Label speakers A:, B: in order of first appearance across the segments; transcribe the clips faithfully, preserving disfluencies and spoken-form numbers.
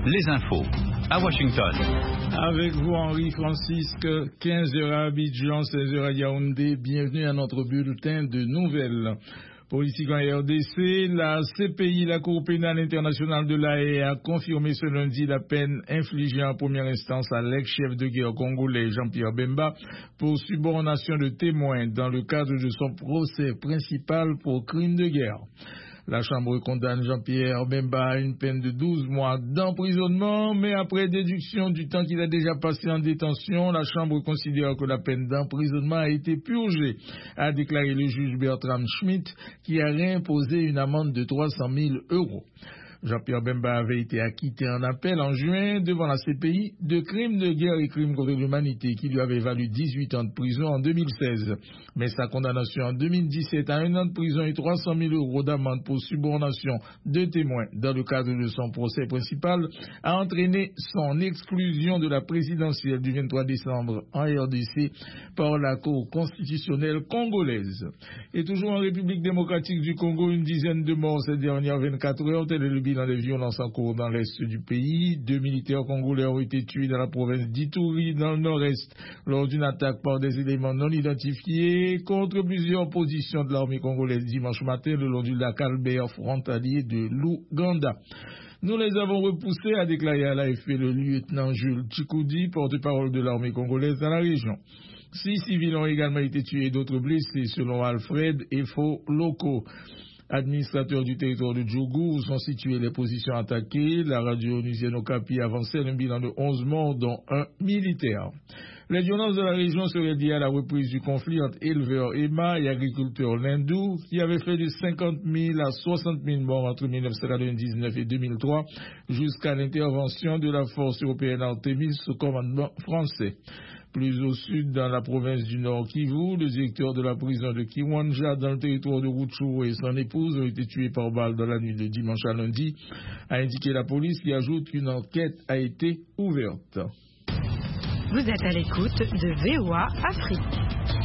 A: les infos à Washington.
B: Avec vous, Henri Francisque, quinze heures à Abidjan, seize heures à Yaoundé. Bienvenue à notre bulletin de nouvelles. Politique en R D C, la C P I, la Cour pénale internationale de l'A E, a confirmé ce lundi la peine infligée en première instance à l'ex-chef de guerre congolais Jean-Pierre Bemba pour subornation de témoins dans le cadre de son procès principal pour crime de guerre. La Chambre condamne Jean-Pierre Bemba à une peine de douze mois d'emprisonnement, mais après déduction du temps qu'il a déjà passé en détention, la Chambre considère que la peine d'emprisonnement a été purgée, a déclaré le juge Bertram Schmidt, qui a réimposé une amende de trois cent mille euros. Jean-Pierre Bemba avait été acquitté en appel en juin devant la C P I de crimes de guerre et crimes contre l'humanité qui lui avaient valu dix-huit ans de prison en deux mille seize. Mais sa condamnation en deux mille dix-sept à un an de prison et trois cent mille euros d'amende pour subornation de témoins dans le cadre de son procès principal a entraîné son exclusion de la présidentielle du vingt-trois décembre en R D C par la Cour constitutionnelle congolaise. Et toujours en République démocratique du Congo, une dizaine de morts ces dernières vingt-quatre heures, tel est le bilan des violences en cours dans l'est du pays. Deux militaires congolais ont été tués dans la province d'Ituri, dans le nord-est, lors d'une attaque par des éléments non identifiés contre plusieurs positions de l'armée congolaise dimanche matin le long du lac Albert, frontalier de l'Ouganda. Nous les avons repoussés, a déclaré à l'A F P le lieutenant Jules Tchikoudi, porte-parole de l'armée congolaise dans la région. Six civils ont également été tués et d'autres blessés, selon Alfred Efo Loko, administrateur du territoire de Djougou, où sont situées les positions attaquées. La radio onusienne Okapi avançait un bilan de onze morts, dont un militaire. Les violences de la région seraient liées à la reprise du conflit entre éleveurs Emma et agriculteurs Lindou, qui avait fait de cinquante mille à soixante mille morts entre mille neuf cent quatre-vingt-dix-neuf et deux mille trois, jusqu'à l'intervention de la force européenne Artemis sous commandement français. Plus au sud, dans la province du Nord Kivu, le directeur de la prison de Kiwanja, dans le territoire de Rutshuru, et son épouse ont été tués par balle dans la nuit de dimanche à lundi, a indiqué la police, qui ajoute qu'une enquête a été ouverte.
C: Vous êtes à l'écoute de V O A Afrique.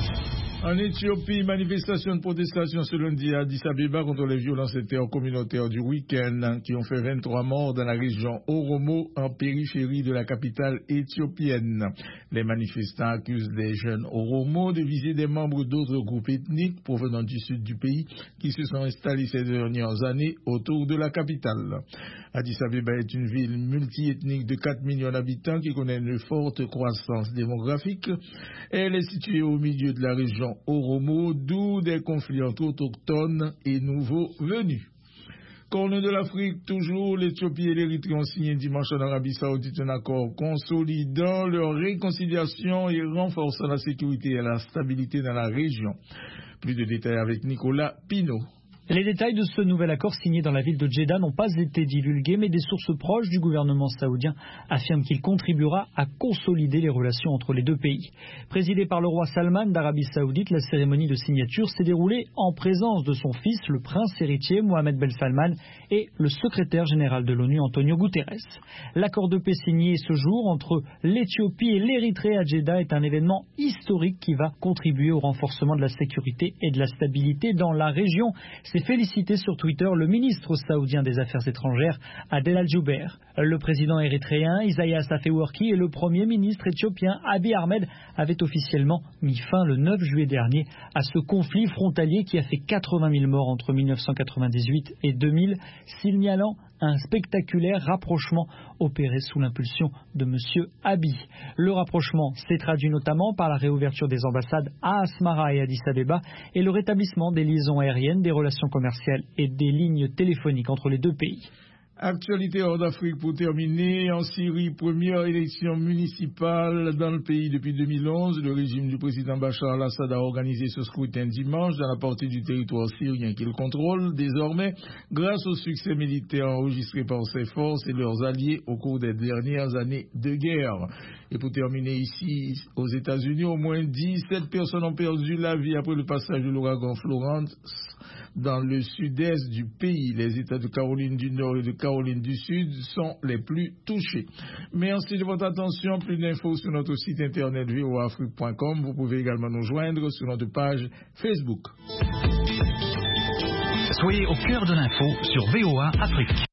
B: En Éthiopie, manifestation de protestation ce lundi à Addis Abeba contre les violences intercommunautaires du week-end qui ont fait vingt-trois morts dans la région Oromo, en périphérie de la capitale éthiopienne. Les manifestants accusent les jeunes Oromo de viser des membres d'autres groupes ethniques provenant du sud du pays qui se sont installés ces dernières années autour de la capitale. Addis Abeba est une ville multiethnique de quatre millions d'habitants qui connaît une forte croissance démographique. Elle est située au milieu de la région Oromo, d'où des conflits entre autochtones et nouveaux venus. Corne de l'Afrique, toujours, l'Éthiopie et l'Érythrée ont signé dimanche en Arabie Saoudite un accord consolidant leur réconciliation et renforçant la sécurité et la stabilité dans la région. Plus de détails avec Nicolas Pinault.
D: Les détails de ce nouvel accord signé dans la ville de Jeddah n'ont pas été divulgués, mais des sources proches du gouvernement saoudien affirment qu'il contribuera à consolider les relations entre les deux pays. Présidée par le roi Salman d'Arabie Saoudite, la cérémonie de signature s'est déroulée en présence de son fils, le prince héritier Mohamed Ben Salman, et le secrétaire général de l'ONU, Antonio Guterres. L'accord de paix signé ce jour entre l'Éthiopie et l'Érythrée à Jeddah est un événement historique qui va contribuer au renforcement de la sécurité et de la stabilité dans la région. C'est félicité sur Twitter le ministre saoudien des Affaires étrangères, Adel Al-Jubeir. Le président érythréen, Isaias Afewerki, et le premier ministre éthiopien, Abiy Ahmed, avaient officiellement mis fin le neuf juillet dernier à ce conflit frontalier qui a fait quatre-vingt mille morts entre mille neuf cent quatre-vingt-dix-huit et deux mille, signalant un spectaculaire rapprochement opéré sous l'impulsion de M. Abiy. Le rapprochement s'est traduit notamment par la réouverture des ambassades à Asmara et Addis Abeba et le rétablissement des liaisons aériennes, des relations commerciales et des lignes téléphoniques entre les deux pays.
B: Actualité hors d'Afrique pour terminer. En Syrie, première élection municipale dans le pays depuis deux mille onze. Le régime du président Bachar al-Assad a organisé ce scrutin dimanche dans la partie du territoire syrien qu'il contrôle désormais grâce au succès militaire enregistré par ses forces et leurs alliés au cours des dernières années de guerre. Et pour terminer ici, aux États-Unis, au moins dix-sept personnes ont perdu la vie après le passage de l'ouragan Florence dans le sud-est du pays. Les États de Caroline du Nord et de Caroline du Sud sont les plus touchés. Merci de votre attention. Plus d'infos sur notre site internet v o a afrique point com. Vous pouvez également nous joindre sur notre page Facebook.
A: Soyez au cœur de l'info sur V O A Afrique.